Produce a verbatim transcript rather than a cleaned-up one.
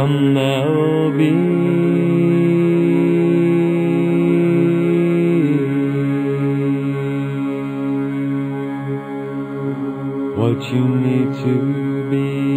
come now be what you need to be.